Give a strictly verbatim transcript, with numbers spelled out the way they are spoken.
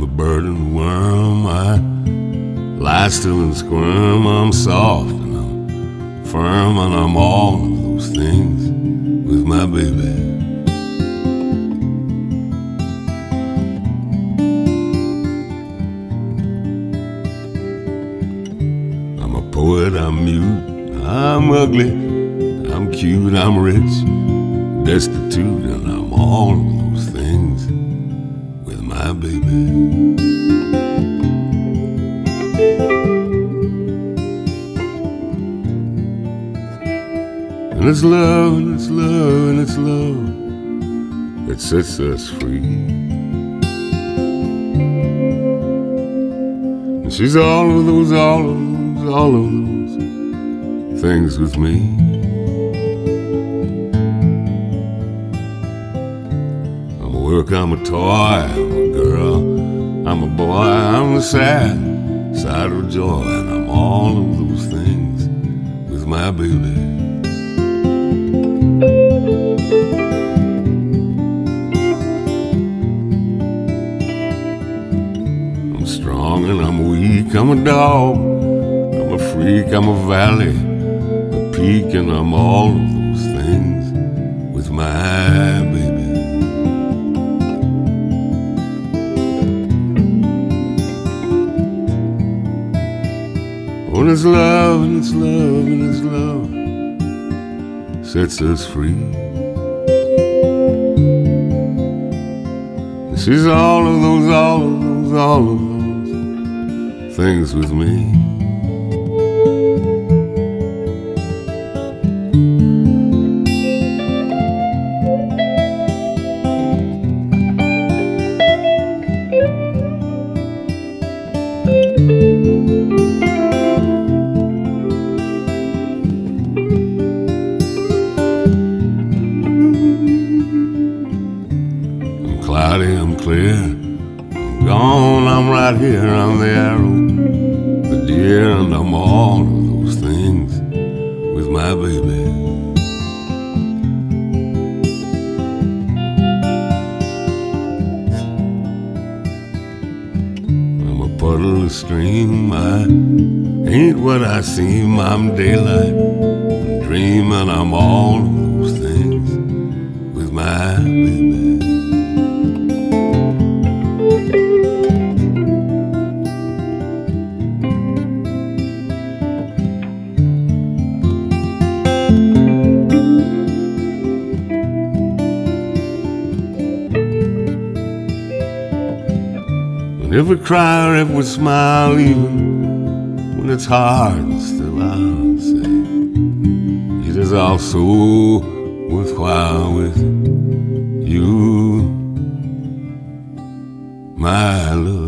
the bird and the worm. I lie still and squirm. I'm soft and I'm firm, and I'm all of those things with my baby. I'm a poet, I'm mute, I'm ugly, I'm cute, I'm rich, destitute, and I'm all of those things with my baby. And it's love, and it's love, and it's love that sets us free. And she's all of those, all of those, all of those things with me. I'm a work, I'm a toy, I'm a girl, I'm a boy, I'm the sad side of joy, and I'm all of those things with my baby. I'm strong and I'm weak, I'm a dog, I'm a freak, I'm a valley, a peak, and I'm all of those things with my baby. Oh, and it's love, and it's love, and it's love sets us free. She's all of those, all of those, all of those things with me. Cloudy, I'm clear, I'm gone, I'm right here, I'm the arrow, the deer, and I'm all of those things with my baby. I'm a puddle, a stream, I ain't what I seem, I'm daylight and dream, and I'm all of those things with my baby. If we cry or if we smile, even when it's hard, still I'll say it is also worthwhile with you, my love.